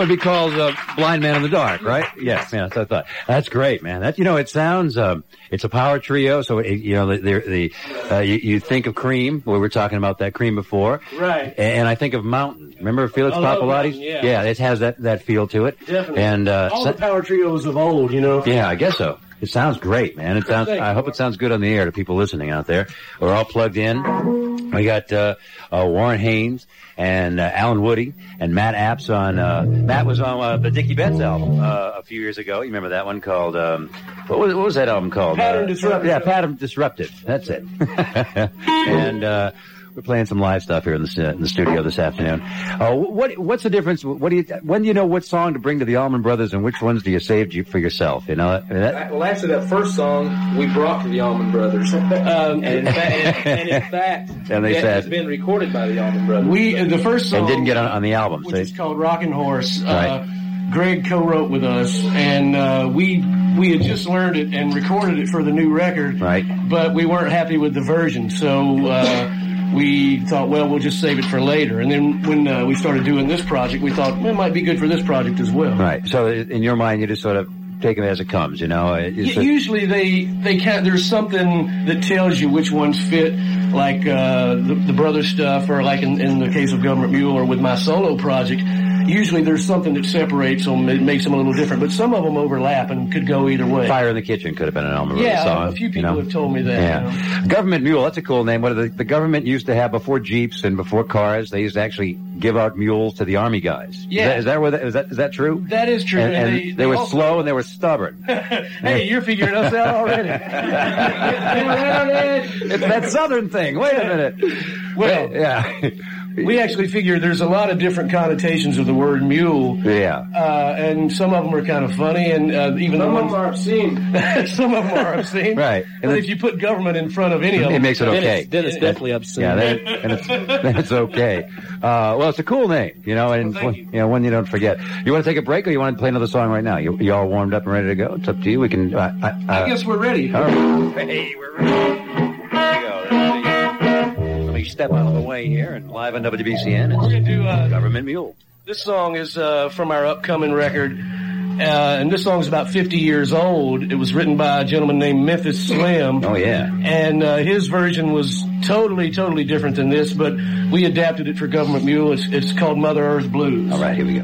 would be called Blind Man in the Dark, right? Yes, yeah, that's what I thought. That's great, man. That, it sounds, it's a power trio, so, you think of Cream, we were talking about that Cream before. Right. And I think of Mountain. Remember Felix Papalotti's? Yeah, it has that feel to it. Definitely. And, all the power trios of old, Yeah, I guess so. It sounds great, man. I hope it sounds good on the air to people listening out there. We're all plugged in. We got, Warren Haynes and, Alan Woody and Matt Apps on, Matt was on, the Dickie Betts album, a few years ago. You remember that one called, what was that album called? Pattern Disruptive. Yeah, Pattern Disruptive. That's it. And, we're playing some live stuff here in the studio this afternoon. What's the difference? When do you know what song to bring to the Allman Brothers and which ones do you save for yourself? Well, actually, that first song we brought to the Allman Brothers. And in fact, and they said it's been recorded by the Allman Brothers. The first song. And didn't get on the album. Which is called Rockin' Horse. Right. Greg co-wrote with us, and we had just learned it and recorded it for the new record. Right. But we weren't happy with the version, so we thought, well, we'll just save it for later. And then when we started doing this project, we thought, well, it might be good for this project as well. Right. So in your mind, you just sort of take them as it comes, Usually they can't, there's something that tells you which ones fit, like the Brothers stuff, or like in the case of Government Mule or with my solo project. Usually there's something that separates them, it makes them a little different, but some of them overlap and could go either way. Fire in the Kitchen could have been an Allman Brothers song. Yeah, a few people have told me that. Yeah. Government Mule, that's a cool name. What the government used to have before Jeeps and before cars, they used to actually give out mules to the Army guys. Yeah. Is that true? That is true. And they were also slow and they were stubborn. Hey, you're figuring us out already. It's that Southern thing. Wait a minute. Well, yeah. We actually figure there's a lot of different connotations of the word mule. Yeah. And some of them are kind of funny, and even some of them are obscene. Some of them are obscene. Right. But if you put government in front of any of them, it makes it okay. Then it's definitely obscene. Yeah, then it's okay. Well, it's a cool name, and one you don't forget. You want to take a break, or you want to play another song right now? You all warmed up and ready to go? It's up to you. We can. I guess we're ready. All right. Hey, we're ready. Step out of the way here and live on WBCN. We're going to do Government Mule. This song is from our upcoming record, and this song is about 50 years old. It was written by a gentleman named Memphis Slim. Oh, yeah. And his version was totally different than this, but we adapted it for Government Mule. It's called Mother Earth Blues. All right, here we go.